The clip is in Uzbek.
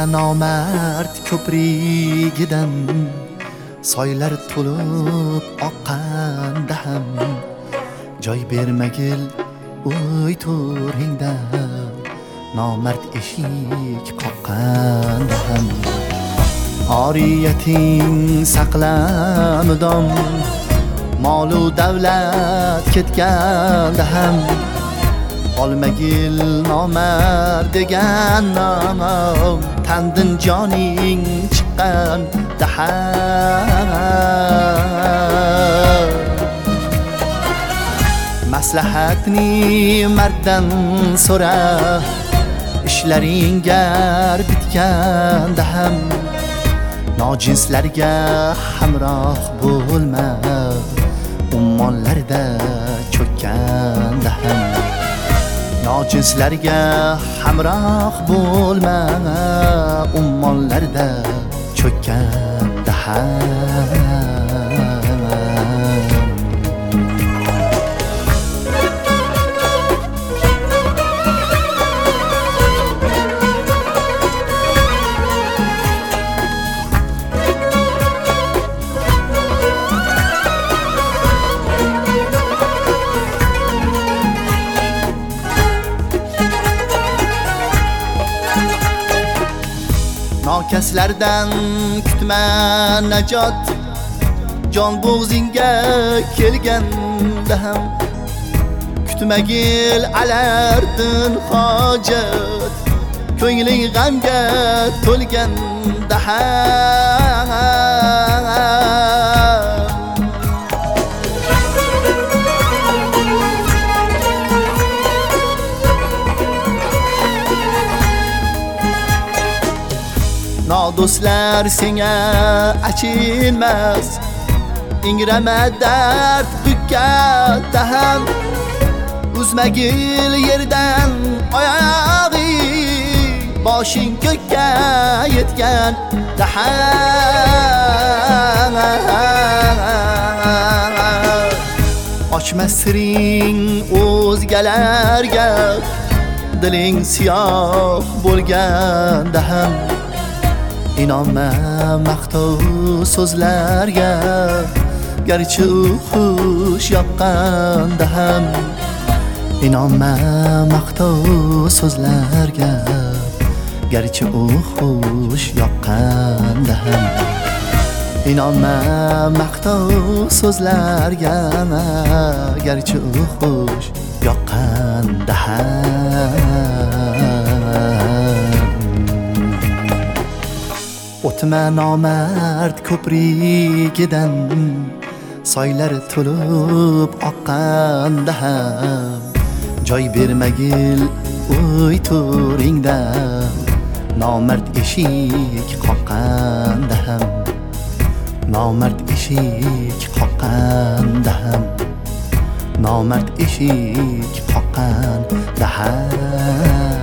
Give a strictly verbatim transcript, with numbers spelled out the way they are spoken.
nomard ko'prigidan soylar to'lib oqqanda ham joy bermagil uy to'ringda nomard eshik qoqqanda ham oriyating saqlamudom molu davlat ketganda ham olmagil nomard degan nom tandin joning chiqqanda ham maslahatni marddan so'ra ishlaring gar bitganda ham nojislarga hamroh bo'lma ummonlarda cho'kkanda ham nojislarga hamroh bo'lma ummonlarda cho'kkanda ham nokaslardan kutma najot jon bo'g'zingga kelganda ham kutmagil alardin hojat ko'ngling g'amga to'lganda ham nodostlar senga achinmas ingrama dard bukkanda ham uzmagil yerdan oyog'ing boshing ko'kka yetganda ham ochma siring o'zgalarga diling siyoh bo'lganda ham inonma maqtov so'zlarga garchi u xush yoqqanda ham inonma maqtov so'zlarga garchi u xush yoqqanda ham inonma maqtov so'zlarga garchi u xush yoqqanda ham o'tma nomard ko'prigidan soylar to'lib oqqanda ham joy bermagil uy to'ringda nomard eshik qoqqanda ham nomard eshik qoqqanda ham nomard eshik qoqqanda ham